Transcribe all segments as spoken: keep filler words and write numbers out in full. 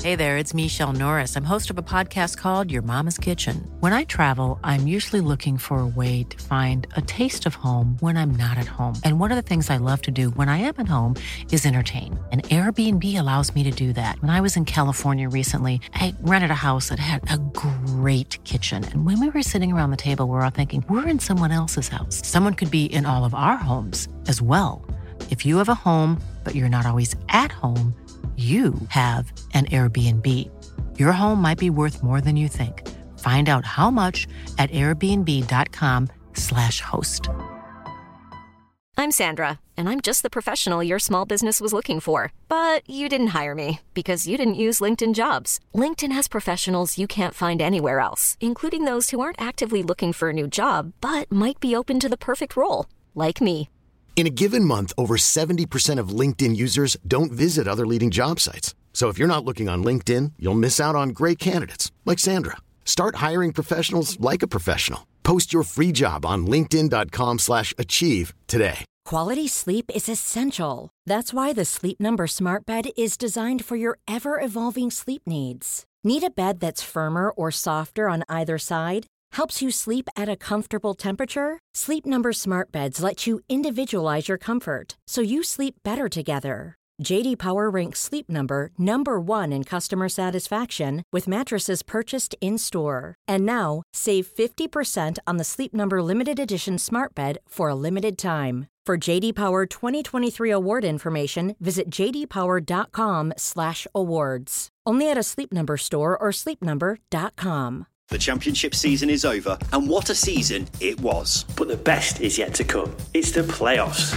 Hey there, it's Michelle Norris. I'm host of a podcast called Your Mama's Kitchen. When I travel, I'm usually looking for a way to find a taste of home when I'm not at home. And one of the things I love to do when I am at home is entertain. And Airbnb allows me to do that. When I was in California recently, I rented a house that had a great kitchen. And when we were sitting around the table, we were all thinking, we're in someone else's house. Someone could be in all of our homes as well. If you have a home, but you're not always at home, you have an Airbnb. Your home might be worth more than you think. Find out how much at airbnb.com slash host. I'm Sandra, and I'm just the professional your small business was looking for. But you didn't hire me because you didn't use LinkedIn Jobs. LinkedIn has professionals you can't find anywhere else, including those who aren't actively looking for a new job, but might be open to the perfect role, like me. In a given month, over seventy percent of LinkedIn users don't visit other leading job sites. So if you're not looking on LinkedIn, you'll miss out on great candidates like Sandra. Start hiring professionals like a professional. Post your free job on linkedin.com slash achieve today. Quality sleep is essential. That's why the Sleep Number Smart Bed is designed for your ever-evolving sleep needs. Need a bed that's firmer or softer on either side? Helps you sleep at a comfortable temperature? Sleep Number Smart Beds let you individualize your comfort so you sleep better together. J D Power ranks Sleep Number number one in customer satisfaction with mattresses purchased in-store. And now, save fifty percent on the Sleep Number Limited Edition Smart Bed for a limited time. For J D Power twenty twenty-three award information, visit jdpower.com slash awards. Only at a Sleep Number store or sleep number dot com. The championship season is over, and what a season it was. But the best is yet to come. It's the playoffs.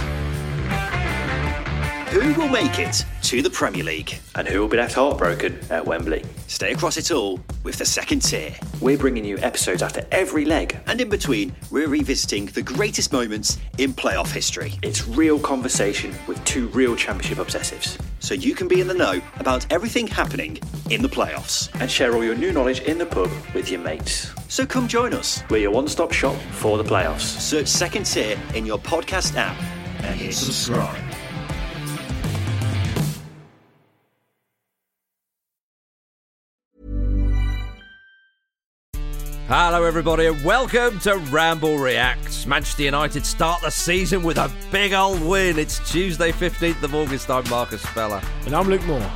Who will make it to the Premier League? And who will be left heartbroken at Wembley? Stay across it all with the second tier. We're bringing you episodes after every leg. And in between, we're revisiting the greatest moments in playoff history. It's real conversation with two real championship obsessives. So you can be in the know about everything happening in the playoffs. And share all your new knowledge in the pub with your mates. So come join us. We're your one-stop shop for the playoffs. Search Second Tier in your podcast app and hit subscribe. Hello everybody and welcome to Ramble Reacts. Manchester United start the season with a big old win. It's Tuesday fifteenth of August. I'm Marcus Speller. And I'm Luke Moore.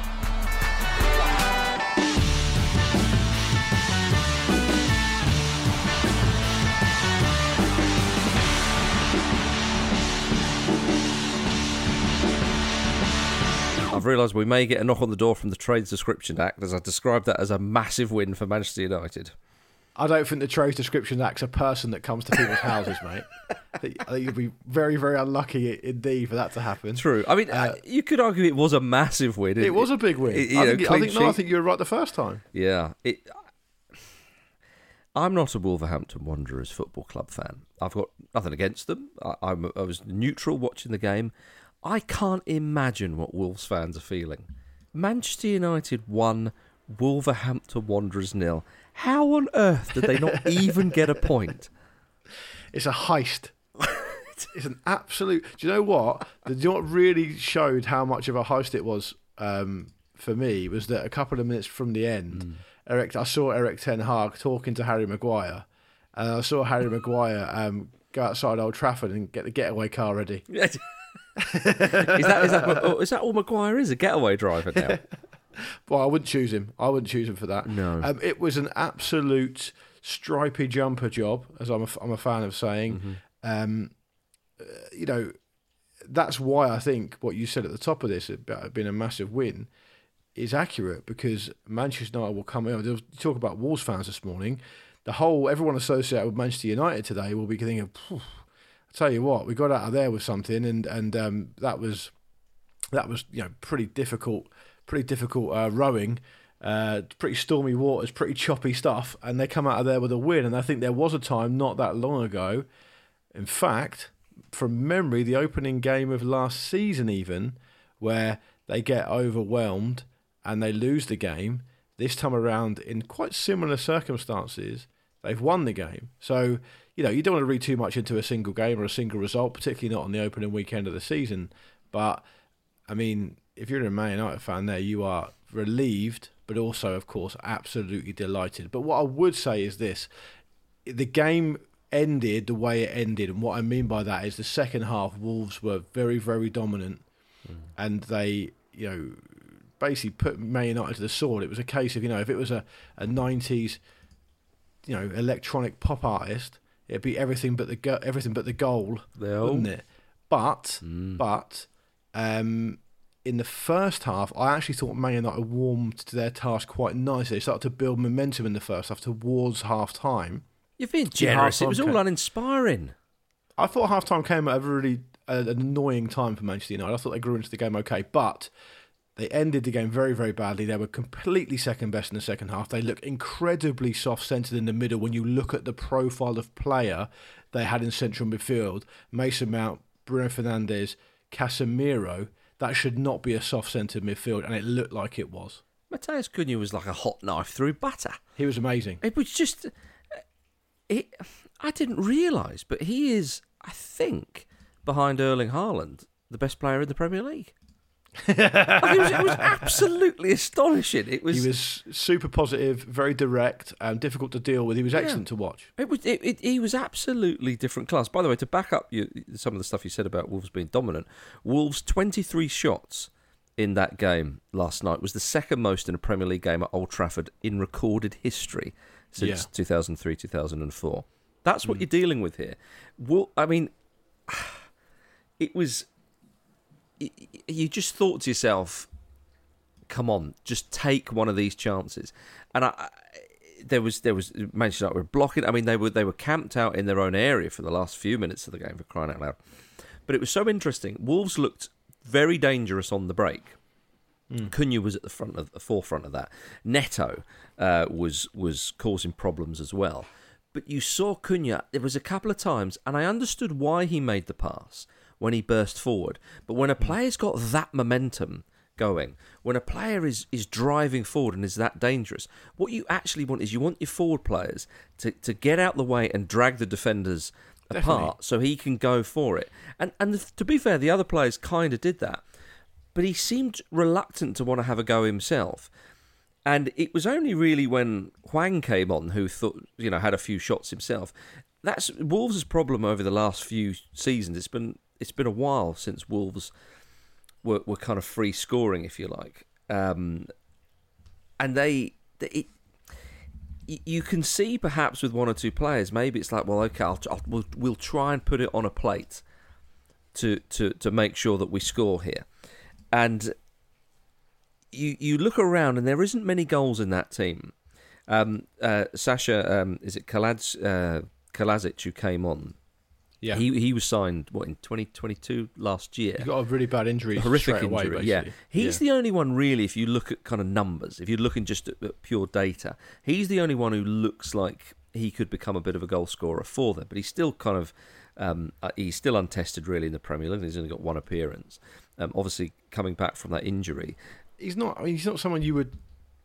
I've realised we may get a knock on the door from the Trades Description Act as I described that as a massive win for Manchester United. I don't think the Trades Description Act's a person that comes to people's houses, mate. I think, I think you'd be very, very unlucky indeed for that to happen. True. I mean, uh, you could argue it was a massive win. It, it was a big win. It, I, know, think, I, think, no, I think you were right the first time. Yeah. It, I'm not a Wolverhampton Wanderers football club fan. I've got nothing against them. I, I'm, I was neutral watching the game. I can't imagine what Wolves fans are feeling. Manchester United won, Wolverhampton Wanderers nil. How on earth did they not even get a point? It's a heist. It's an absolute... Do you know what? Do you know what really showed how much of a heist it was um, for me was that a couple of minutes from the end, mm. Eric, I saw Eric Ten Hag talking to Harry Maguire, and I saw Harry Maguire um, go outside Old Trafford and get the getaway car ready. is, that, is, that, is that all Maguire is, a getaway driver now? Well, I wouldn't choose him. I wouldn't choose him for that. No. Um, it was an absolute stripy jumper job, as I'm a, I'm a fan of saying. Mm-hmm. Um, uh, you know, that's why I think what you said at the top of this about it being a massive win is accurate, because Manchester United will come in. You talk about Wolves fans this morning. The whole, everyone associated with Manchester United today will be thinking, I tell you what, we got out of there with something, and and um, that was that was you know pretty difficult. Pretty difficult uh, rowing, uh, pretty stormy waters, pretty choppy stuff, and they come out of there with a win. And I think there was a time not that long ago, in fact, from memory, the opening game of last season even, where they get overwhelmed and they lose the game. This time around, in quite similar circumstances, they've won the game. So, you know, you don't want to read too much into a single game or a single result, particularly not on the opening weekend of the season. But, I mean... if you're a Man United fan there, you are relieved but also, of course, absolutely delighted. But what I would say is this. The game ended the way it ended, and what I mean by that is the second half, Wolves were very, very dominant, mm. and they, you know, basically put Man United to the sword. It was a case of, you know, if it was a, a nineties, you know, electronic pop artist, it'd be everything but the go- everything but the goal, They'll... wouldn't it? But, mm. but, um, in the first half, I actually thought Man United warmed to their task quite nicely. They started to build momentum in the first half towards half time. You're being generous. It was all uninspiring. I thought half-time came at a really uh, an annoying time for Manchester United. I thought they grew into the game okay, but they ended the game very, very badly. They were completely second best in the second half. They look incredibly soft-centred in the middle when you look at the profile of player they had in central midfield. Mason Mount, Bruno Fernandes, Casemiro. That should not be a soft-centred midfield, and it looked like it was. Matheus Cunha was like a hot knife through butter. He was amazing. It was just... It, I didn't realise, but he is, I think, behind Erling Haaland, the best player in the Premier League. Like it, was, it was absolutely astonishing. It was. He was super positive, very direct, and difficult to deal with. He was excellent yeah. to watch. It was. It, it, he was absolutely different class. By the way, to back up you, some of the stuff you said about Wolves being dominant, Wolves' twenty-three shots in that game last night was the second most in a Premier League game at Old Trafford in recorded history since yeah. two thousand three, two thousand four. That's what mm. you're dealing with here. Well, I mean, it was... You just thought to yourself, come on, just take one of these chances. And I, there was there was Manchester United were blocking. I mean, they were they were camped out in their own area for the last few minutes of the game, for crying out loud. But it was so interesting. Wolves looked very dangerous on the break. Mm. Cunha was at the front of the forefront of that. Neto uh, was was causing problems as well. But you saw Cunha. There was a couple of times, and I understood why he made the pass when he burst forward. But when a player's got that momentum going, when a player is, is driving forward and is that dangerous, what you actually want is you want your forward players to, to get out the way and drag the defenders Definitely. apart so he can go for it. And and to be fair, the other players kind of did that. But he seemed reluctant to want to have a go himself. And it was only really when Hwang came on who thought, you know, had a few shots himself. That's Wolves' problem over the last few seasons. It's been it's been a while since Wolves were, were kind of free scoring, if you like. Um, and they, they it, you can see perhaps with one or two players, maybe it's like, well, okay, I'll, I'll, we'll, we'll try and put it on a plate to to to make sure that we score here. And you you look around and there isn't many goals in that team. Um, uh, Sasha, um, is it Kalaz, uh, Kalazic who came on? Yeah, he he was signed what in twenty twenty-two last year. He got a really bad injury, a horrific straight injury. Away, yeah, he's yeah. the only one really. If you look at kind of numbers, if you're looking just at, at pure data, he's the only one who looks like he could become a bit of a goal scorer for them. But he's still kind of um, uh, he's still untested really in the Premier League. He's only got one appearance. Um, obviously, coming back from that injury, he's not. I mean, he's not someone you would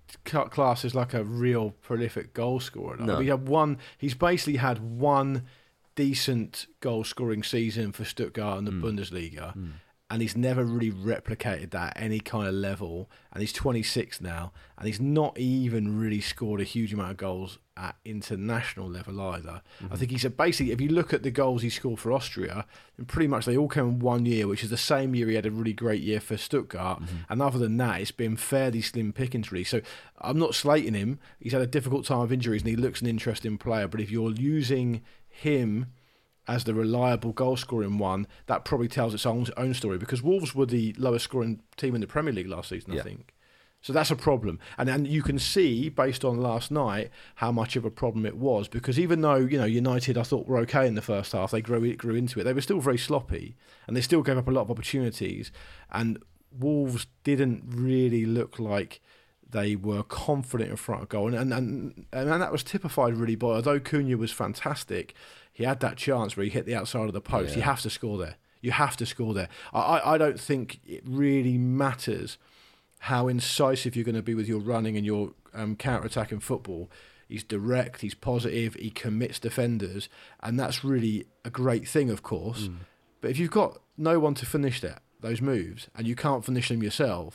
class as like a real prolific goal scorer. No. I mean, he had one. He's basically had one decent goal-scoring season for Stuttgart in the mm. Bundesliga, mm. and he's never really replicated that at any kind of level. And he's twenty-six now, and he's not even really scored a huge amount of goals at international level either. Mm-hmm. I think he's a, basically, if you look at the goals he scored for Austria, then pretty much they all came in one year, which is the same year he had a really great year for Stuttgart. Mm-hmm. And other than that, it's been fairly slim pickings really. So I'm not slating him. He's had a difficult time of injuries, and he looks an interesting player. But if you're using him as the reliable goal scoring one, that probably tells its own, own story, because Wolves were the lowest scoring team in the Premier League last season, yeah. I think. So that's a problem. And and you can see, based on last night, how much of a problem it was, because even though, you know, United, I thought, were okay in the first half, they grew, grew into it, they were still very sloppy, and they still gave up a lot of opportunities, and Wolves didn't really look like they were confident in front of goal, and and, and, and that was typified really by, although Cunha was fantastic, he had that chance where he hit the outside of the post. Yeah. You have to score there. You have to score there. I, I don't think it really matters how incisive you're going to be with your running and your um, counter-attacking football. He's direct, he's positive, he commits defenders, and that's really a great thing, of course. Mm. But if you've got no one to finish that, those moves, and you can't finish them yourself,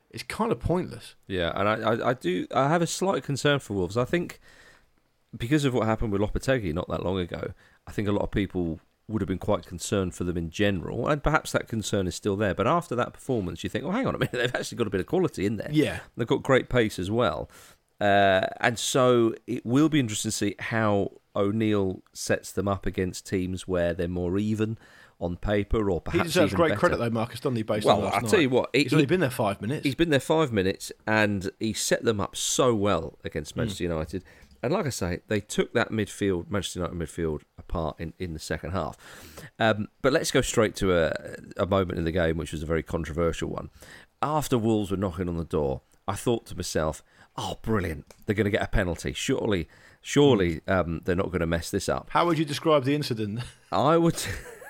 it's kind of pointless. Yeah, and I, I, I do. I have a slight concern for Wolves. I think because of what happened with Lopetegui not that long ago, I think a lot of people would have been quite concerned for them in general, and perhaps that concern is still there. But after that performance, you think, oh, hang on a minute, they've actually got a bit of quality in there. Yeah. They've got great pace as well. Uh, and so it will be interesting to see how O'Neill sets them up against teams where they're more even on paper, or perhaps he deserves even great better. credit though, Marcus, doesn't he? Based well, on last I'll night. tell you what, he's he, only been there five minutes. He's been there five minutes, and he set them up so well against Manchester mm. United. And like I say, they took that midfield, Manchester United midfield, apart in, in the second half. Um, but let's go straight to a, a moment in the game which was a very controversial one. After Wolves were knocking on the door, I thought to myself, oh, brilliant, they're going to get a penalty. Surely, surely um, they're not going to mess this up. How would you describe the incident? I would...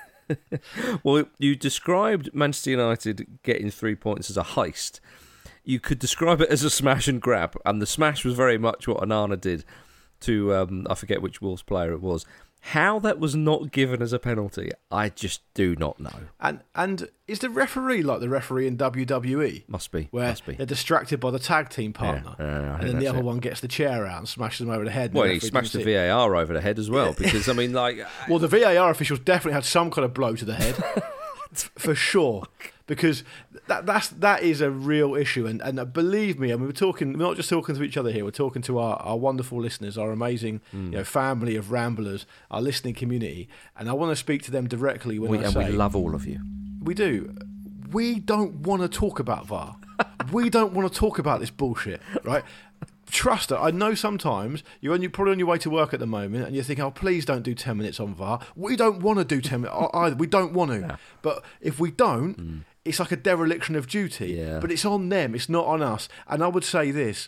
Well, you described Manchester United getting three points as a heist. You could describe it as a smash and grab, and the smash was very much what Onana did to, um, I forget which Wolves player it was. How that was not given as a penalty, I just do not know. And and is the referee like the referee in W W E? Must be. Where must be. they're distracted by the tag team partner, yeah, uh, and then the other it. one gets the chair out and smashes them over the head. Well, the he smashed the V A R over the head as well, because, I mean, like... Well, the V A R officials definitely had some kind of blow to the head, for sure. Because that that's that is a real issue, and and believe me, I mean, we're talking, we're not just talking to each other here. We're talking to our, our wonderful listeners, our amazing mm. you know family of ramblers, our listening community, and I want to speak to them directly when we, I and say we love all of you. We do. We don't want to talk about V A R. We don't want to talk about this bullshit, right? Trust it. I know sometimes you're, on, you're probably on your way to work at the moment and you're thinking, oh, please don't do ten minutes on V A R. We don't want to do ten minutes either. We don't want to. Yeah. But if we don't, mm. it's like a dereliction of duty. Yeah. But it's on them. It's not on us. And I would say this.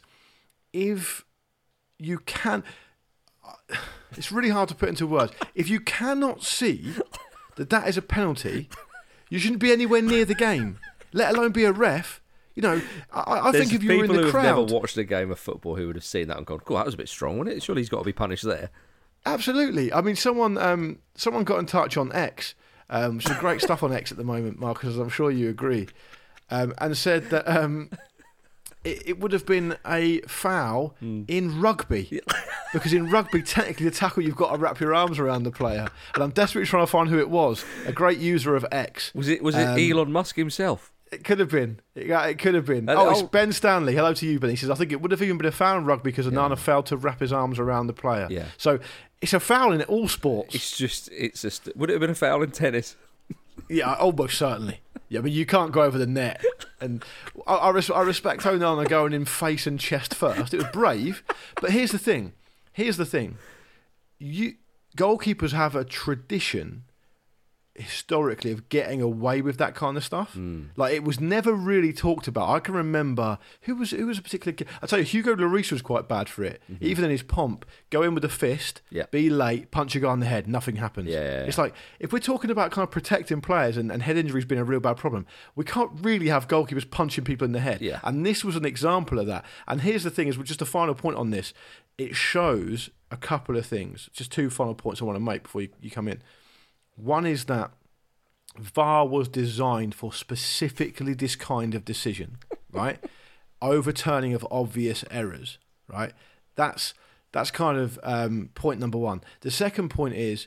If you can... It's really hard to put into words. If you cannot see that that is a penalty, you shouldn't be anywhere near the game, let alone be a ref. You know, I, I think if you were in the people crowd... who've never watched a game of football who would have seen that and gone, cool, that was a bit strong, wasn't it? Surely he's got to be punished there. Absolutely. I mean, someone um, someone got in touch on X, um, some great stuff on X at the moment, Marcus, I'm sure you agree, um, and said that um, it, it would have been a foul mm. in rugby. Because in rugby, technically, the tackle, you've got to wrap your arms around the player. And I'm desperately trying to find who it was. A great user of X. Was it, was it um, Elon Musk himself? It could have been. It, it could have been. And, oh, it's oh, Ben Stanley. Hello to you, Ben. He says, I think it would have even been a foul in rugby because Onana yeah. failed to wrap his arms around the player. Yeah. So it's a foul in all sports. It's just, it's just, would it have been a foul in tennis? Yeah, almost certainly. Yeah, but you can't go over the net. And I, I, res- I respect Onana going in face and chest first. It was brave. But here's the thing. Here's the thing. You goalkeepers have a tradition historically of getting away with that kind of stuff. Mm. Like, it was never really talked about. I can remember who was who was a particular. I tell you, Hugo Lloris was quite bad for it. Mm-hmm. Even in his pomp, go in with a fist, yeah. be late, punch a guy on the head, nothing happens. Yeah, yeah, yeah. It's like, if we're talking about kind of protecting players and, and head injuries being a real bad problem, we can't really have goalkeepers punching people in the head. Yeah. And this was an example of that. And here's the thing: is just a final point on this. It shows a couple of things. Just two final points I want to make before you, you come in. One is that V A R was designed for specifically this kind of decision, right? Overturning of obvious errors, right? That's that's kind of um, point number one. The second point is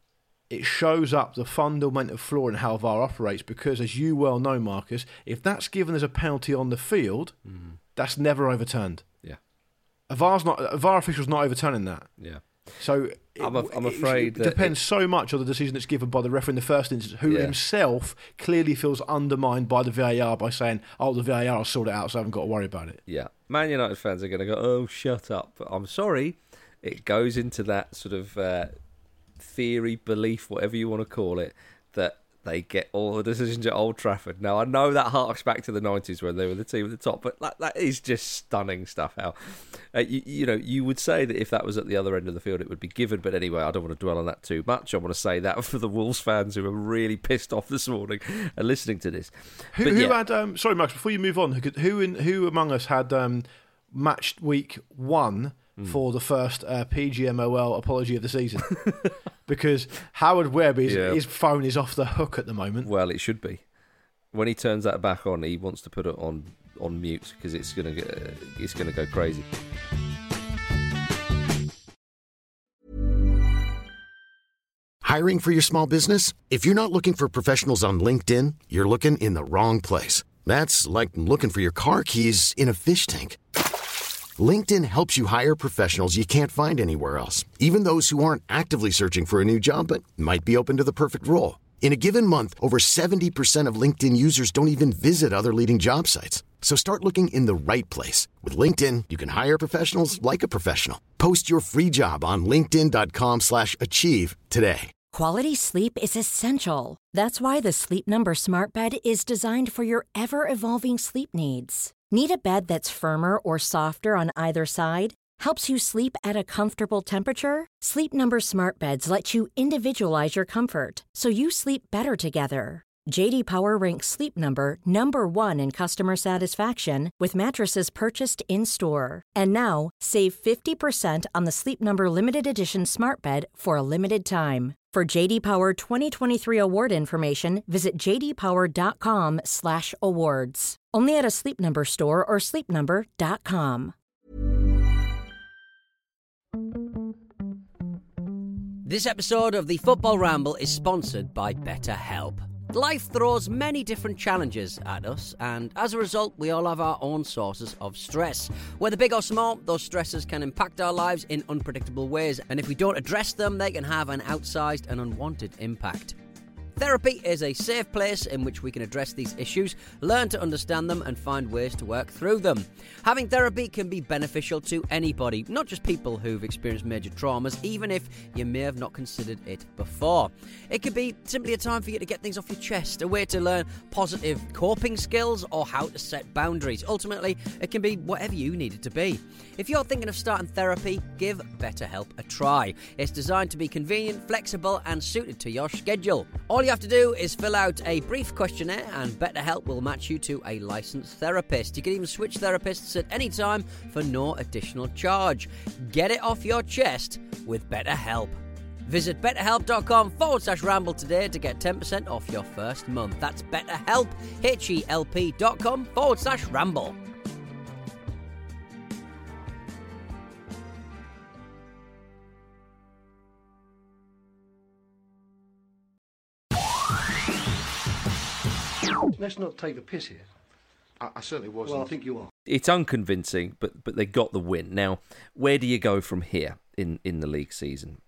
it shows up the fundamental flaw in how V A R operates because, as you well know, Marcus, if that's given as a penalty on the field, mm. that's never overturned. Yeah, a V A R's not a V A R official's not overturning that. Yeah. So it, I'm, a, I'm afraid it, it depends it, so much on the decision that's given by the referee in the first instance, who yeah. himself clearly feels undermined by the V A R by saying, "Oh, the V A R will sort it out, so I haven't got to worry about it." Yeah, Man United fans are going to go, "Oh, shut up!" But I'm sorry, it goes into that sort of uh, theory, belief, whatever you want to call it, that they get all the decisions at Old Trafford. Now, I know that harks back to the nineties when they were the team at the top, but that, that is just stunning stuff. How, uh, you, you know, you would say that if that was at the other end of the field, it would be given. But anyway, I don't want to dwell on that too much. I want to say that for the Wolves fans who are really pissed off this morning and listening to this. Who, but, who yeah. had, um, sorry, Max, before you move on, who, who, in, who among us had um, match week one Mm. for the first uh, P G M O L apology of the season? Because Howard Webb, is, yeah. his phone is off the hook at the moment. Well, it should be. When he turns that back on, he wants to put it on on mute because it's gonna get, it's gonna go crazy. Hiring for your small business? If you're not looking for professionals on LinkedIn, you're looking in the wrong place. That's like looking for your car keys in a fish tank. LinkedIn helps you hire professionals you can't find anywhere else, even those who aren't actively searching for a new job but might be open to the perfect role. In a given month, over seventy percent of LinkedIn users don't even visit other leading job sites. So start looking in the right place. With LinkedIn, you can hire professionals like a professional. Post your free job on linkedin.com slash achieve today. Quality sleep is essential. That's why the Sleep Number Smart Bed is designed for your ever-evolving sleep needs. Need a bed that's firmer or softer on either side? Helps you sleep at a comfortable temperature? Sleep Number Smart Beds let you individualize your comfort so you sleep better together. J D Power ranks Sleep Number number one in customer satisfaction with mattresses purchased in-store. And now, save fifty percent on the Sleep Number Limited Edition Smart Bed for a limited time. For J D Power twenty twenty-three award information, visit jdpower.com slash awards. Only at a Sleep Number store or sleep number dot com. This episode of the Football Ramble is sponsored by BetterHelp. Life throws many different challenges at us, and as a result, we all have our own sources of stress. Whether big or small, those stresses can impact our lives in unpredictable ways, and if we don't address them, they can have an outsized and unwanted impact. Therapy is a safe place in which we can address these issues, learn to understand them, and find ways to work through them. Having therapy can be beneficial to anybody, not just people who've experienced major traumas, even if you may have not considered it before. It could be simply a time for you to get things off your chest, a way to learn positive coping skills or how to set boundaries. Ultimately, it can be whatever you need it to be. If you're thinking of starting therapy, give BetterHelp a try. It's designed to be convenient, flexible, and suited to your schedule. All you have to do is fill out a brief questionnaire and BetterHelp will match you to a licensed therapist. You can even switch therapists at any time for no additional charge. Get it off your chest with BetterHelp. Visit betterhelp.com forward slash ramble today to get ten percent off your first month. That's BetterHelp, H-E-L-P dot com forward slash ramble. Let's not take the piss here. I, I certainly wasn't. Well, I think you are. It's unconvincing, but but they got the win. Now, where do you go from here in, in the league season?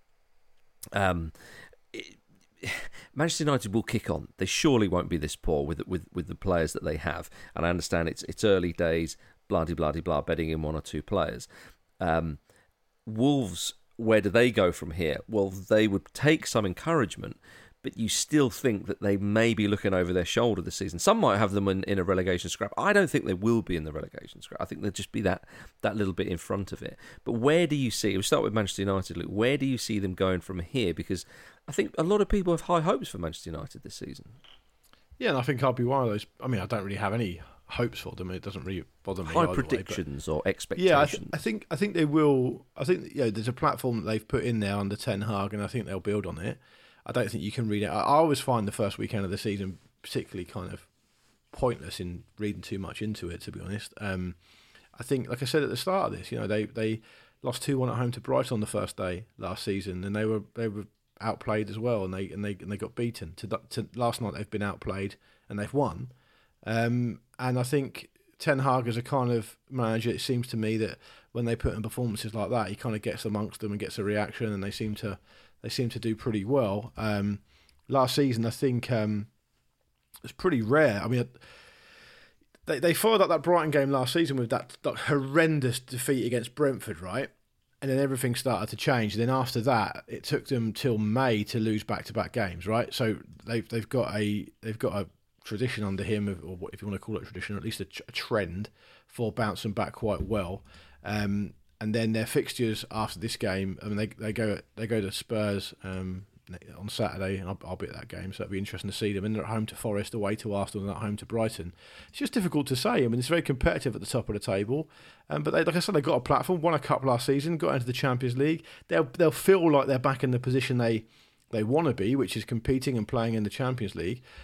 Um, it, Manchester United will kick on. They surely won't be this poor with with with the players that they have. And I understand it's it's early days, blah de blah de blah, betting in one or two players. Um, Wolves, where do they go from here? Well, they would take some encouragement, but you still think that they may be looking over their shoulder this season. Some might have them in, in a relegation scrap. I don't think they will be in the relegation scrap. I think they'll just be that that little bit in front of it. But where do you see, we'll start with Manchester United, Luke, where do you see them going from here? Because I think a lot of people have high hopes for Manchester United this season. Yeah, and I think I'll be one of those. I mean, I don't really have any hopes for them. It doesn't really bother me. High either predictions way, or expectations. Yeah, I, th- I think I think they will. I think you know, there's a platform that they've put in there under Ten Hag, and I think they'll build on it. I don't think you can read it. I always find the first weekend of the season particularly kind of pointless in reading too much into it, to be honest. Um, I think, like I said at the start of this, you know, they, they lost two one at home to Brighton on the first day last season, and they were they were outplayed as well, and they and they and they got beaten. To, to last night, they've been outplayed and they've won. Um, and I think Ten Hag is a kind of manager. It seems to me that when they put in performances like that, he kind of gets amongst them and gets a reaction, and they seem to. They seem to do pretty well. Um, last season, I think um, it was pretty rare. I mean, they they followed up that Brighton game last season with that, that horrendous defeat against Brentford, right? And then everything started to change. And then after that, it took them till May to lose back-to-back games, right? So they've they've got a they've got a tradition under him, of, or if you want to call it a tradition, or at least a, a trend for bouncing back quite well. Um, And then their fixtures after this game, I mean, they they go they go to Spurs um, on Saturday, and I'll, I'll be at that game, so it'll be interesting to see them. And they're at home to Forest, away to Arsenal, and at home to Brighton. It's just difficult to say. I mean, it's very competitive at the top of the table, um, but they, like I said, they got a platform, won a cup last season, got into the Champions League. They'll they'll feel like they're back in the position they they want to be, which is competing and playing in the Champions League.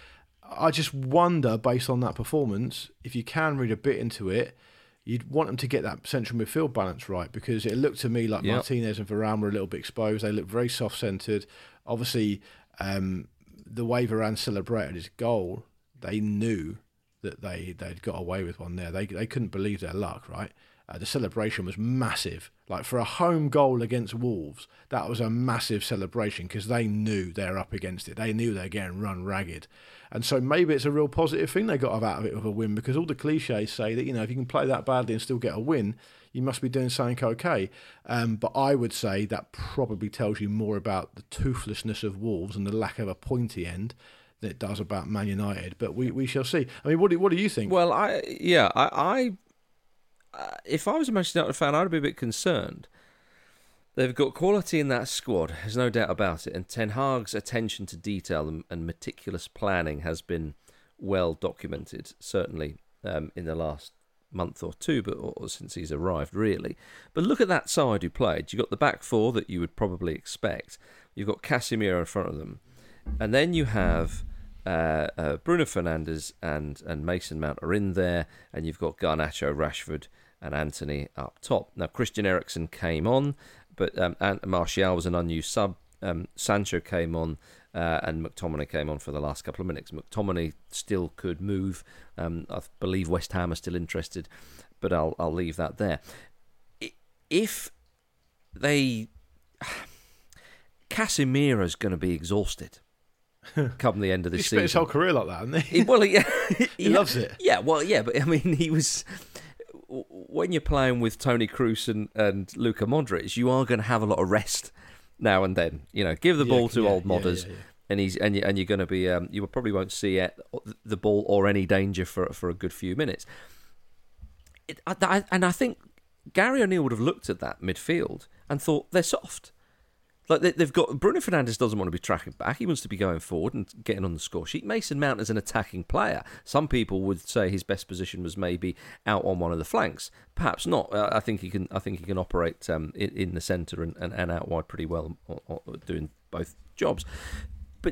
I just wonder, based on that performance, if you can read a bit into it, you'd want them to get that central midfield balance right, because it looked to me like yep. Martinez and Varane were a little bit exposed. They looked very soft-centred. Obviously, um, the way Varane celebrated his goal, they knew that they, they'd got away with one there. They they couldn't believe their luck, right? Uh, the celebration was massive. Like, for a home goal against Wolves, that was a massive celebration because they knew they're up against it. They knew they're getting run ragged. And so maybe it's a real positive thing they got out of it with a win, because all the cliches say that, you know, if you can play that badly and still get a win, you must be doing something okay. Um, but I would say that probably tells you more about the toothlessness of Wolves and the lack of a pointy end than it does about Man United. But we, we shall see. I mean, what do, what do you think? Well, I yeah, I... I... Uh, if I was a Manchester United fan, I'd be a bit concerned. They've got quality in that squad, there's no doubt about it, and Ten Hag's attention to detail and, and meticulous planning has been well documented, certainly um, in the last month or two, but or since he's arrived, really. But look at that side who played. You've got the back four that you would probably expect. You've got Casemiro in front of them, and then you have uh, uh, Bruno Fernandes and, and Mason Mount are in there, and you've got Garnacho, Rashford, and Antony up top. Now, Christian Eriksen came on, but um, and Martial was an unused sub. Um, Sancho came on, uh, and McTominay came on for the last couple of minutes. McTominay still could move. Um, I believe West Ham are still interested, but I'll I'll leave that there. If they... Casemiro's going to be exhausted come the end of this he season. He spent his whole career like that, hasn't he? he well, yeah, he yeah, loves it. Yeah, well, yeah, but I mean, he was... When you're playing with Toni Kroos and, and Luka Modric, you are going to have a lot of rest now and then. You know, give the ball yeah, to yeah, old yeah, modders, yeah, yeah. and he's and you and you're going to be um, you probably won't see it, the ball or any danger for for a good few minutes. It, I, I, and I think Gary O'Neill would have looked at that midfield and thought they're soft. Like they, they've got Bruno Fernandes doesn't want to be tracking back. He wants to be going forward and getting on the score sheet. Mason Mount is an attacking player. Some people would say his best position was maybe out on one of the flanks. Perhaps not. Uh, I think he can. I think he can operate um, in, in the centre and, and, and out wide pretty well, or, or doing both jobs. But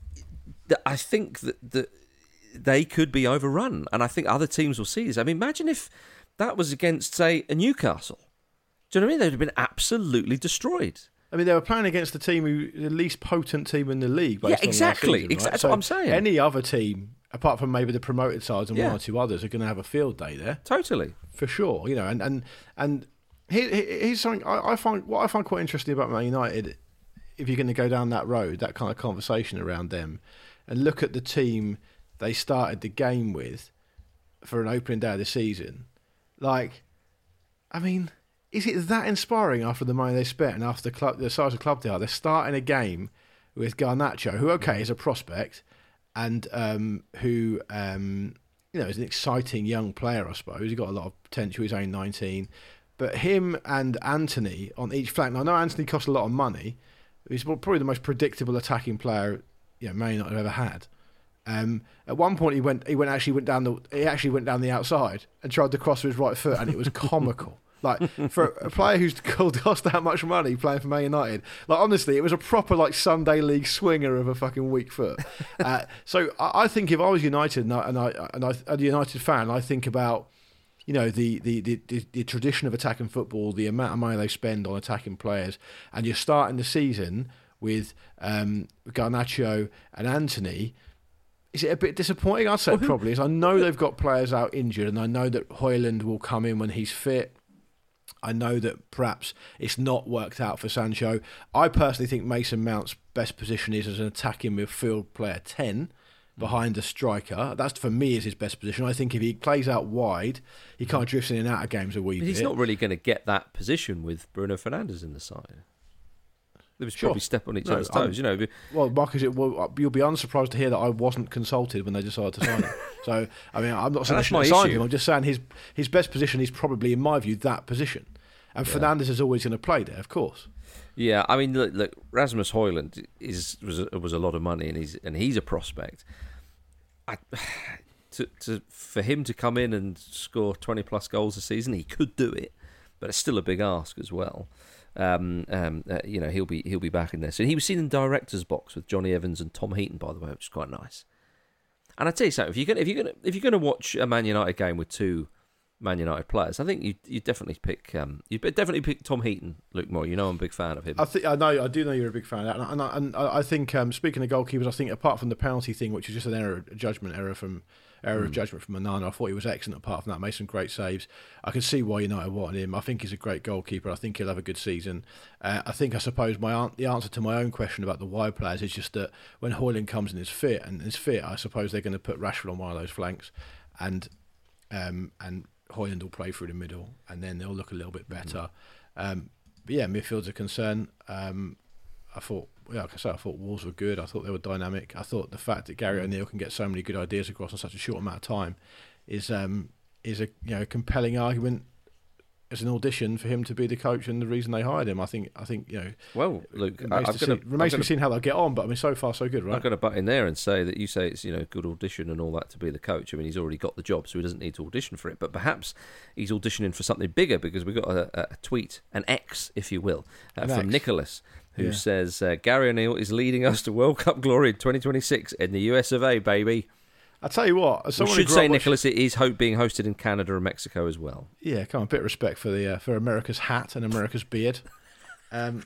th- I think that, that they could be overrun, and I think other teams will see this. I mean, imagine if that was against, say, a Newcastle. Do you know what I mean? They'd have been absolutely destroyed. I mean, they were playing against the team who the least potent team in the league. Based yeah, exactly. On season, right? exactly. That's so what I'm saying. Any other team, apart from maybe the promoted sides and yeah. one or two others, are going to have a field day there. Totally, for sure. You know, and and and here, here's something I, I find. What I find quite interesting about Man United, if you're going to go down that road, that kind of conversation around them, and look at the team they started the game with for an opening day of the season, like, I mean. Is it that inspiring after the money they spent and after the, club, the size of club they are? They're starting a game with Garnacho, who, okay, is a prospect, and um, who, um, you know, is an exciting young player, I suppose. He's got a lot of potential. He's only nineteen. But him and Antony on each flank. Now, I know Antony costs a lot of money. He's probably the most predictable attacking player, you know, Man United have ever had. Um, at one point, he went. He went actually went down the. He actually went down the outside and tried to cross with his right foot, and it was comical. Like, for a player who's cost that much money playing for Man United, like, honestly, it was a proper, like, Sunday League swinger of a fucking weak foot. Uh, so I, I think if I was United and I, and I, and I, a United fan, I think about, you know, the, the, the, the, the tradition of attacking football, the amount of money they spend on attacking players, and you're starting the season with um, Garnacho and Antony. Is it a bit disappointing? I'd say well, who, probably is. I know they've got players out injured, and I know that Højlund will come in when he's fit. I know that perhaps it's not worked out for Sancho. I personally think Mason Mount's best position is as an attacking midfield player ten behind a striker. That's, for me, is his best position. I think if he plays out wide, he kind of drifts in and out of games a wee but bit. He's not really going to get that position with Bruno Fernandes in the side. They was sure. probably step on each no, other's toes, you know. Well, Marcus, it, well, you'll be unsurprised to hear that I wasn't consulted when they decided to sign him. So, I mean, I'm not saying they should sign him. I'm just saying his his best position is probably, in my view, that position. And yeah. Fernandes is always going to play there, of course. Yeah, I mean, look, look Rasmus Højlund is was a, was a lot of money, and he's and he's a prospect. I, to to for him to come in and score twenty plus goals a season, he could do it, but it's still a big ask as well. Um, um, uh, you know, he'll be he'll be back in there. So he was seen in director's box with Johnny Evans and Tom Heaton, by the way, which is quite nice. And I tell you something, if you're gonna if you're gonna if you're gonna watch a Man United game with two Man United players, I think you you definitely pick um you definitely pick Tom Heaton, Luke Moore. You know I'm a big fan of him. I think I know I do know you're a big fan of that, and I, and I, I think um, speaking of goalkeepers, I think apart from the penalty thing, which was just an error, a judgment error from error mm. of judgment from Onana, I thought he was excellent. Apart from that, made some great saves. I can see why United wanted him. I think he's a great goalkeeper. I think he'll have a good season. Uh, I think I suppose my the answer to my own question about the wide players is just that when Højlund comes and is fit and is fit, I suppose they're going to put Rashford on one of those flanks, and um and. Højlund will play through the middle, and then they'll look a little bit better. Um, but yeah, midfield's a concern. Um, I thought, yeah, like I said, I thought Wolves were good. I thought they were dynamic. I thought the fact that Gary O'Neill can get so many good ideas across in such a short amount of time is um, is a you know compelling argument as an audition for him to be the coach and the reason they hired him. I think, I think you know. Well, Luke, remains I've to, gonna, see, remains to gonna, be seen how they'll get on. But I mean, so far so good, right? I'm going to butt in there and say that you say it's you know good audition and all that to be the coach. I mean, he's already got the job, so he doesn't need to audition for it. But perhaps he's auditioning for something bigger because we got a, a tweet, an X, if you will, uh, from X. Nicholas, who yeah. says uh, Gary O'Neill is leading us to World Cup glory in twenty twenty-six in the U S of A, baby. I tell you what, as we should say, Nicholas, it is hope being hosted in Canada and Mexico as well. Yeah, come on, a bit of respect for the uh, for America's hat and America's beard. Um,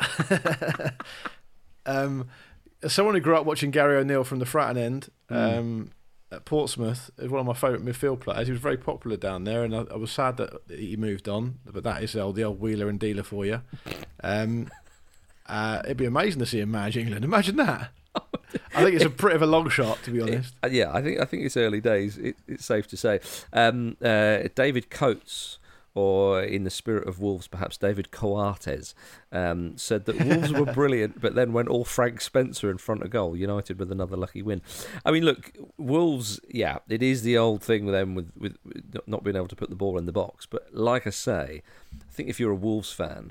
um, as someone who grew up watching Gary O'Neill from the Fratton end um, mm. at Portsmouth, is one of my favourite midfield players. He was very popular down there, and I, I was sad that he moved on. But that is the old, the old wheeler and dealer for you. Um, uh, it'd be amazing to see him manage England. Imagine that. I think it's a bit of a long shot, to be honest. It, yeah, I think I think it's early days. It, it's safe to say. Um, uh, David Coates, or in the spirit of Wolves, perhaps David Coates, um, said that Wolves were brilliant, but then went all Frank Spencer in front of goal. United with another lucky win. I mean, look, Wolves. Yeah, it is the old thing with them with, with, with not being able to put the ball in the box. But like I say, I think if you're a Wolves fan,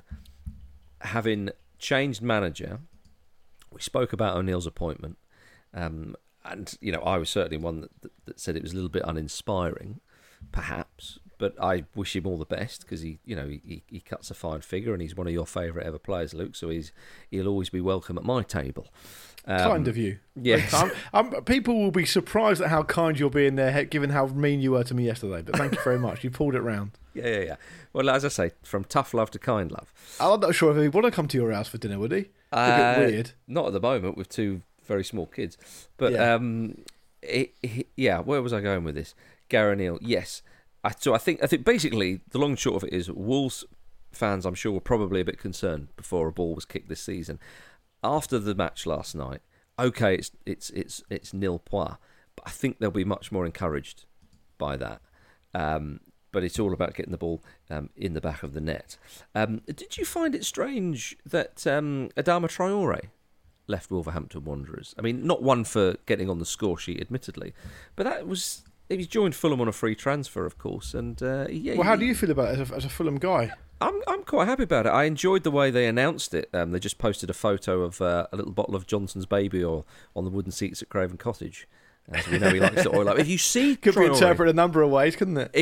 having changed manager. We spoke about O'Neill's appointment, um, and you know I was certainly one that, that, that said it was a little bit uninspiring, perhaps. But I wish him all the best because he, you know, he, he cuts a fine figure and he's one of your favourite ever players, Luke. So he's he'll always be welcome at my table. Um, kind of you, yes. I'm, I'm, people will be surprised at how kind you're being there, given how mean you were to me yesterday. But thank you very much. You pulled it round. Yeah, yeah, yeah. Well, as I say, from tough love to kind love. I'm not sure if he'd want to come to your house for dinner, would he? Uh, a bit weird. Not at the moment with two very small kids. But yeah, um, it, it, yeah where was I going with this? Gary O'Neill, yes. I, so I think I think basically the long and short of it is Wolves fans, I'm sure, were probably a bit concerned before a ball was kicked this season. After the match last night, okay, it's it's it's it's nil point, but I think they'll be much more encouraged by that. Um, but it's all about getting the ball um, in the back of the net. Um, did you find it strange that um, Adama Traore left Wolverhampton Wanderers? I mean, not one for getting on the score sheet, admittedly, but that was... He joined Fulham on a free transfer, of course, and uh, yeah. Well, how do you feel about it as a, as a Fulham guy? I'm I'm quite happy about it. I enjoyed the way they announced it. Um, they just posted a photo of uh, a little bottle of Johnson's Baby Oil on the wooden seats at Craven Cottage. As we know, he likes to oil up. If you see, could Traore, be interpreted a number of ways, couldn't it?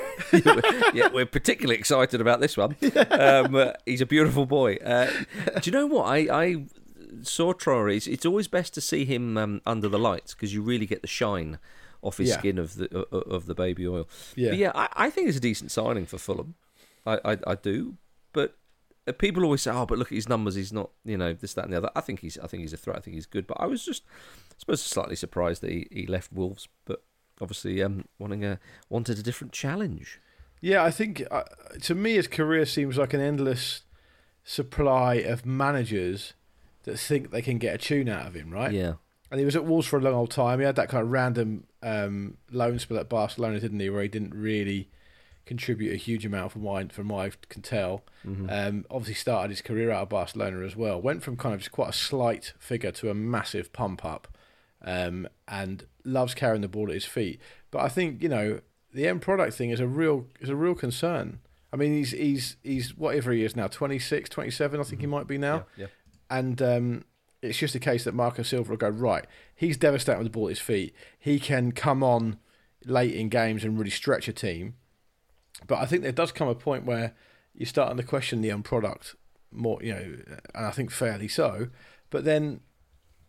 it yeah, we're particularly excited about this one. Yeah. Um, uh, he's a beautiful boy. Uh, do you know what I? I saw Traore. It's, it's always best to see him um, under the lights because you really get the shine off his yeah. skin of the uh, of the baby oil. Yeah, but yeah, I, I think it's a decent signing for Fulham. I, I, I do, but people always say, "Oh, but look at his numbers. He's not, you know, this, that, and the other." I think he's, I think he's a threat. I think he's good. But I was just, I suppose, slightly surprised that he, he left Wolves. But obviously, um, wanting a wanted a different challenge. Yeah, I think uh, to me, his career seems like an endless supply of managers that think they can get a tune out of him, right? Yeah. And he was at Wolves for a long old time. He had that kind of random um, loan spell at Barcelona, didn't he, where he didn't really contribute a huge amount from what I, from what I can tell. Mm-hmm. Um, obviously started his career out of Barcelona as well. Went from kind of just quite a slight figure to a massive pump up, um, and loves carrying the ball at his feet. But I think, you know, the end product thing is a real is a real concern. I mean, he's he's he's whatever he is now, twenty-six, twenty-seven, I think mm-hmm. he might be now. Yeah, yeah. And um, it's just a case that Marco Silva will go, right, he's devastating with the ball at his feet. He can come on late in games and really stretch a team. But I think there does come a point where you're starting to question the end product more, you know, and I think fairly so. But then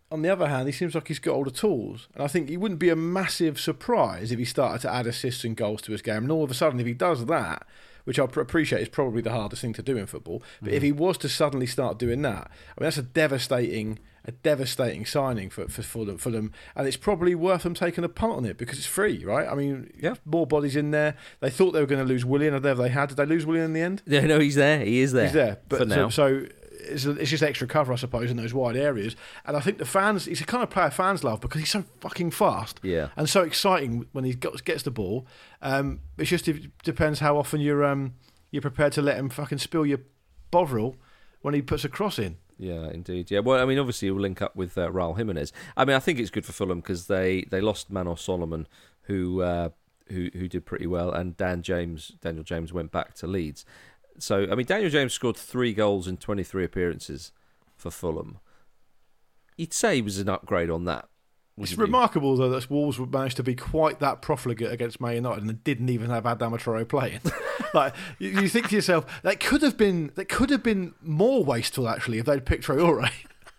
on the other hand, he seems like he's got all the tools. And I think it wouldn't be a massive surprise if he started to add assists and goals to his game. And all of a sudden, if he does that, which I appreciate is probably the hardest thing to do in football, but mm. if he was to suddenly start doing that, I mean, that's a devastating a devastating signing for, for Fulham, Fulham. And it's probably worth them taking a punt on it because it's free, right? I mean, yeah. more bodies in there. They thought they were going to lose Willian, or whatever they had. Did they lose Willian in the end? Yeah, no, he's there. He is there. He's there. But for now. So, so it's, it's just extra cover, I suppose, in those wide areas. And I think the fans, he's the kind of player fans love because he's so fucking fast yeah. and so exciting when he gets the ball. Um, it's just it depends how often you're um, you're prepared to let him fucking spill your Bovril when he puts a cross in. Yeah, indeed. Yeah, well, I mean, obviously, he'll link up with uh, Raul Jimenez. I mean, I think it's good for Fulham because they, they lost Manos Solomon, who uh, who who did pretty well, and Dan James, Daniel James went back to Leeds. So, I mean, Daniel James scored three goals in twenty-three appearances for Fulham. You'd say he was an upgrade on that. It's remarkable, though, that Wolves would manage to be quite that profligate against Man United and didn't even have Adama Traoré playing. Like, you, you think to yourself, that could have been that could have been more wasteful, actually, if they'd picked Traoré.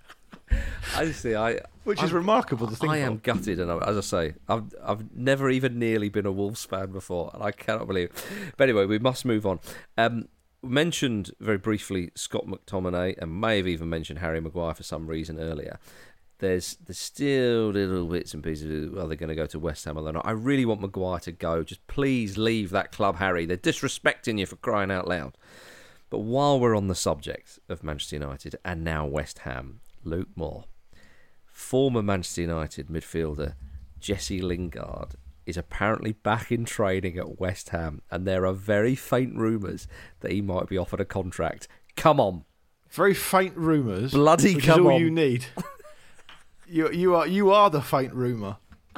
Honestly, I which I'm, is remarkable to think. I am of. gutted, and I, as I say, I've I've never even nearly been a Wolves fan before, and I cannot believe it. But anyway, we must move on. Um, mentioned very briefly Scott McTominay, and may have even mentioned Harry Maguire for some reason earlier. There's there's still little bits and pieces. Are they going to go to West Ham or they're not? I really want Maguire to go. Just please leave that club, Harry. They're disrespecting you, for crying out loud. But while we're on the subject of Manchester United and now West Ham, Luke Moore, former Manchester United midfielder Jesse Lingard, is apparently back in training at West Ham, and there are very faint rumours that he might be offered a contract. Come on. Very faint rumours. Bloody which come is all on. you need. You you are you are the faint rumour.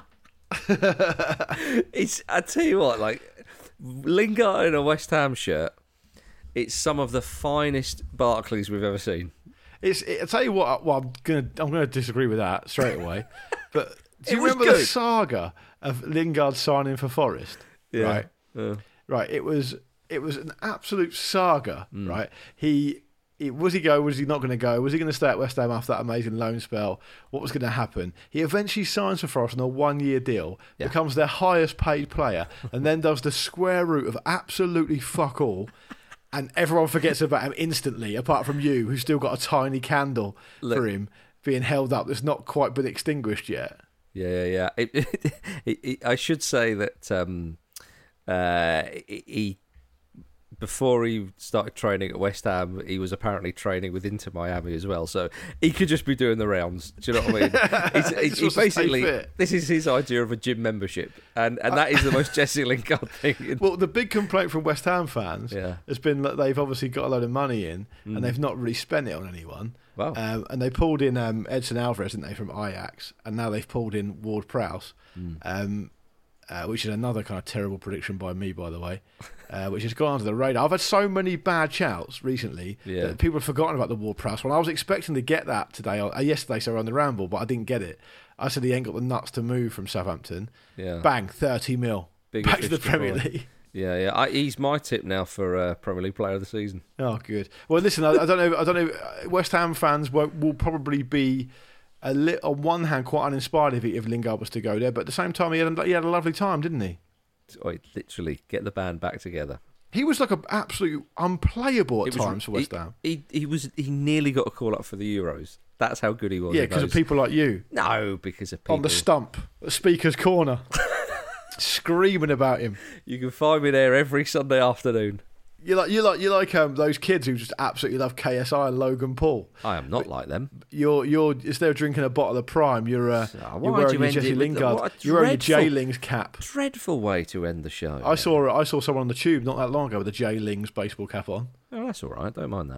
It's I tell you what, like Lingard in a West Ham shirt, it's some of the finest Barclays we've ever seen. It's it, I tell you what, well, I'm gonna I'm gonna disagree with that straight away. But do you remember good. the saga of Lingard signing for Forest? Yeah. Right, yeah. right. It was it was an absolute saga. Mm. Right, he. Was he go? Was he not going to go? Was he going to stay at West Ham after that amazing loan spell? What was going to happen? He eventually signs for Forest on a one-year deal, yeah. becomes their highest-paid player, and then does the square root of absolutely fuck all, and everyone forgets about him instantly, apart from you, who's still got a tiny candle Look, for him being held up that's not quite been extinguished yet. Yeah, yeah, yeah. It, it, it, it, I should say that um, uh, he... Before he started training at West Ham, he was apparently training with Inter Miami as well. So he could just be doing the rounds. Do you know what I mean? He's, he's, he basically, this is his idea of a gym membership, and, and that is the most Jesse Lingard thing. Well, the big complaint from West Ham fans yeah. has been that they've obviously got a load of money in, mm. and they've not really spent it on anyone. Wow. Um, and they pulled in um, Edson Alvarez, didn't they, from Ajax, and now they've pulled in Ward-Prowse. Mm. Um, Uh, which is another kind of terrible prediction by me, by the way, uh, which has gone under the radar. I've had so many bad shouts recently yeah. that people have forgotten about the Ward-Prowse one. I was expecting to get that today, uh, yesterday, sorry, on the Ramble, but I didn't get it. I said he ain't got the nuts to move from Southampton. Yeah. Bang, thirty mil. Big back to the Premier League. Yeah, yeah. I, he's my tip now for uh, Premier League Player of the Season. Oh, good. Well, listen, I, I don't know. I don't know. West Ham fans will, will probably be a li- on one hand quite uninspired if, he, if Lingard was to go there, but at the same time, he had a, he had a lovely time, didn't he? Oh, literally, get the band back together. He was like an absolute unplayable at was, times for West he, Ham. He, he was he nearly got a call up for the Euros. That's how good he was. Yeah, because of people like you. No, because of people on the stump, the speaker's corner, screaming about him. You can find me there every Sunday afternoon. You like you like you like um, those kids who just absolutely love K S I and Logan Paul. I am not but like them. You're you're instead of drinking a bottle of Prime, you're uh, oh, you're wearing you your Jesse Lingard. You're wearing your J Lings cap. Dreadful way to end the show. I man. saw I saw someone on the tube not that long ago with a J Lings baseball cap on. Oh, that's all right. Don't mind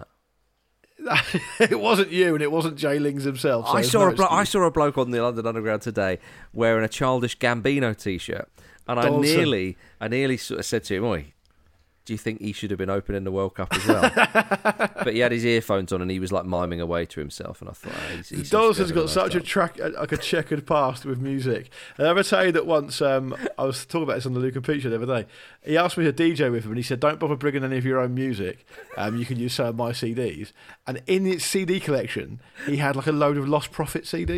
that. It wasn't you, and it wasn't J Lings himself. So I saw no a blo- I saw a bloke on the London Underground today wearing a Childish Gambino t-shirt, and I Dawson. nearly I nearly sort of said to him, "Oi, do you think he should have been opening the World Cup as well?" But he had his earphones on and he was like miming away to himself, and I thought, oh, he's, he's Dawson's got such a track, like a checkered past with music. And I ever tell you that once um, I was talking about this on the Luke and Pete show the other day. He asked me to D J with him, and he said, "Don't bother bringing any of your own music. Um, you can use some of my C Ds." And in his C D collection, he had like a load of Lost Prophet C Ds.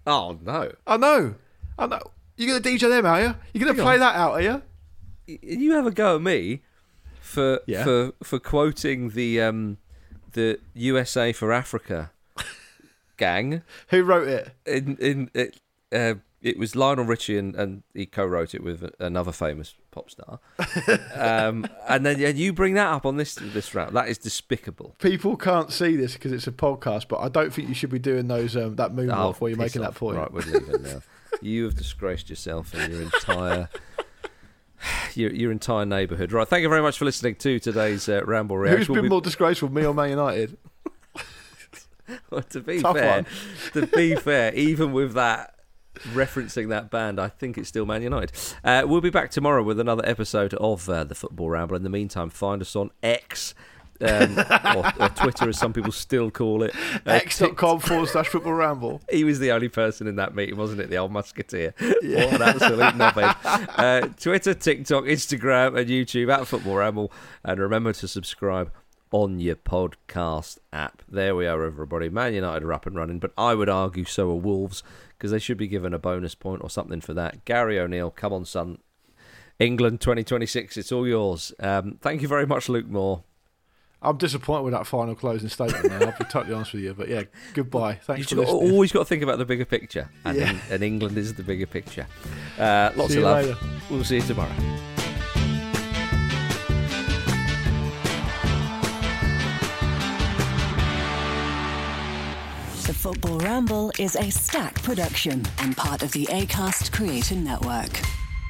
Oh, no. I know. I know. You're going to D J them, are you? You're going to play on. that out, are you? You have a go at me for yeah. for for quoting the um, the U S A for Africa gang. Who wrote it? In in it, uh, it was Lionel Richie, and, and he co-wrote it with another famous pop star. um, and then yeah, you bring that up on this this round. That is despicable. People can't see this because it's a podcast, but I don't think you should be doing those um, that moonwalk oh, while you're making off. that point. Right, we're leaving now. You have disgraced yourself and your entire. Your, your entire neighbourhood. Right, thank you very much for listening to today's uh, Ramble Reaction. Who's been we'll be... more disgraceful, me or Man United? Well, to be Tough fair, one. to be fair, even with that, referencing that band, I think it's still Man United. Uh, we'll be back tomorrow with another episode of uh, the Football Ramble. In the meantime, find us on X. Um, or, or Twitter, as some people still call it. Uh, X.com forward slash football ramble. He was the only person in that meeting, wasn't it? The old musketeer. Yeah. What an absolute knobhead. Uh, Twitter, TikTok, Instagram, and YouTube at Football Ramble. And remember to subscribe on your podcast app. There we are, everybody. Man United are up and running, but I would argue so are Wolves, because they should be given a bonus point or something for that. Gary O'Neill, come on, son. England twenty twenty-six, it's all yours. Um, thank you very much, Luke Moore. I'm disappointed with that final closing statement now, I'll be totally honest with you. But yeah, goodbye. Thanks You've for listening. Always got to think about the bigger picture. And, yeah. in, and England is the bigger picture. Uh, lots see of love. Later. We'll see you tomorrow. The Football Ramble is a Stack production and part of the Acast Creator Network.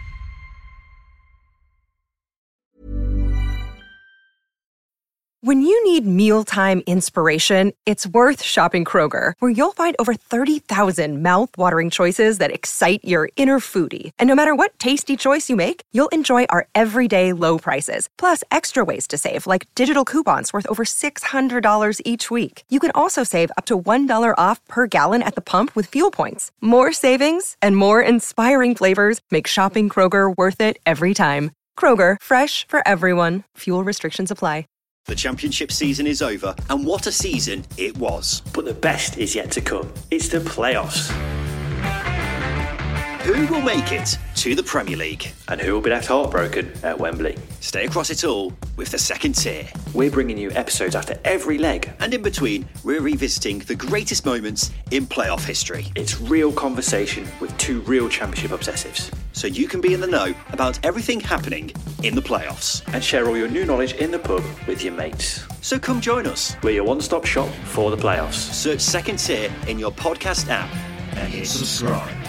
When you need mealtime inspiration, it's worth shopping Kroger, where you'll find over thirty thousand mouth-watering choices that excite your inner foodie. And no matter what tasty choice you make, you'll enjoy our everyday low prices, plus extra ways to save, like digital coupons worth over six hundred dollars each week. You can also save up to one dollar off per gallon at the pump with fuel points. More savings and more inspiring flavors make shopping Kroger worth it every time. Kroger, fresh for everyone. Fuel restrictions apply. The championship season is over, and what a season it was. But the best is yet to come. It's the playoffs. Who will make it to the Premier League? And who will be left heartbroken at Wembley? Stay across it all with the second tier. We're bringing you episodes after every leg. And in between, we're revisiting the greatest moments in playoff history. It's real conversation with two real championship obsessives. So you can be in the know about everything happening in the playoffs. And share all your new knowledge in the pub with your mates. So come join us. We're your one-stop shop for the playoffs. Search Second Tier in your podcast app and hit subscribe.